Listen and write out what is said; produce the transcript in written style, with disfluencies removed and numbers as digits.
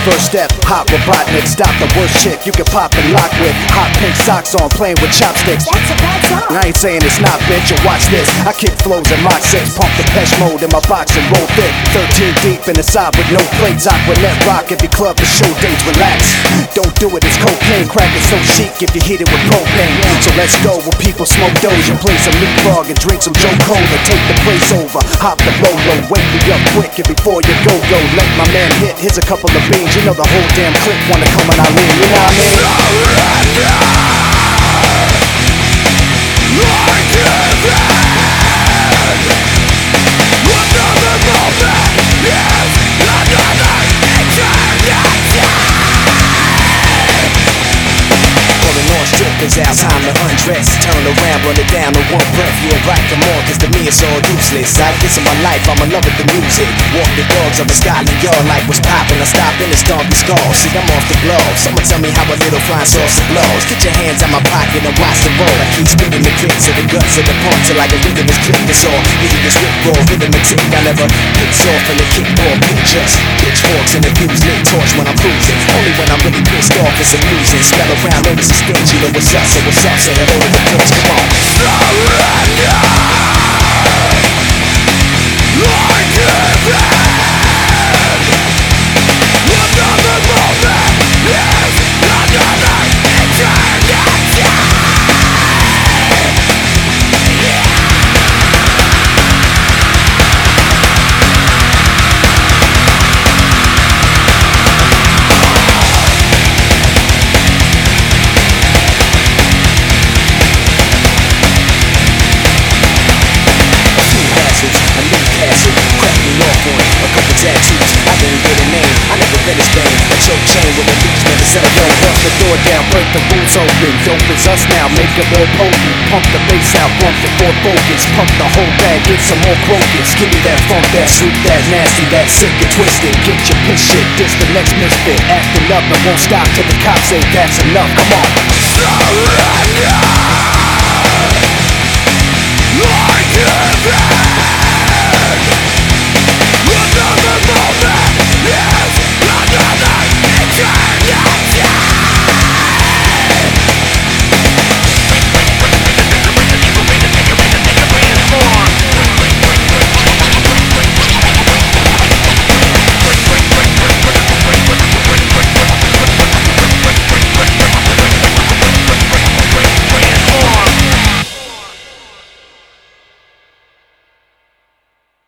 First step, hot Robotnik, stop the worst chick you can pop and lock with. Hot pink socks on, playing with chopsticks. That's a bad song. I ain't saying it's not, bitch, you watch this. I kick flows in Mach 6, pump the Pesh mode in my box and roll thick. 13 deep in the side with no plates. Aquanet rock every club for show dates, relax. Don't do it, it's cocaine. Crack is so chic if you hit it with propane. So let's go where people smoke Doja, play some leapfrog and drink some Joe Cola. Take the place over, hop the Rolo, wake me up quick and before you go. Let my man hit, here's a couple of beans. You know the whole damn clique wanna come and I lean, you know what I mean? Out, time to undress, turn around, run it down in one breath. Yeah, right, come on, cause to me it's all useless. I guess in my life, I'm in love with the music. Walk the dogs of the Scotland Yard like what's poppin'. I stop in and stomp the skull. See, I'm off the globe. Someone tell me how a little flying saucer blows. Get your hands out my pocket and watch the roll. I keep spinning the kicks of the guts of the pump till like a rhythm is clicked. It's all hitting this rip roll, rhythm and tick. I never picks off in the kickball pictures. Pitchforks and the fuse lit torch when I'm cruising. Only when I'm really pissed off it's amusing. Spell around, notice the stage, you know what's up. So what's up, say hello to the pitch, come on. Surrender, I give in. Another moment is another eternity. Tattoos, I didn't get a name, I never been a Spain. A choke chain with a leech, never said a yo. Bust the door down, break the rules open. Dope is us now, make it more potent. Pump the bass out, bump the more focus. Pump the whole bag, get some more crocus. Give me that funk, that sweet, that nasty, that sick and twisted. Get your piss shit, this the next misfit. Acting up and won't stop till the cops say that's enough, come on. Surrender.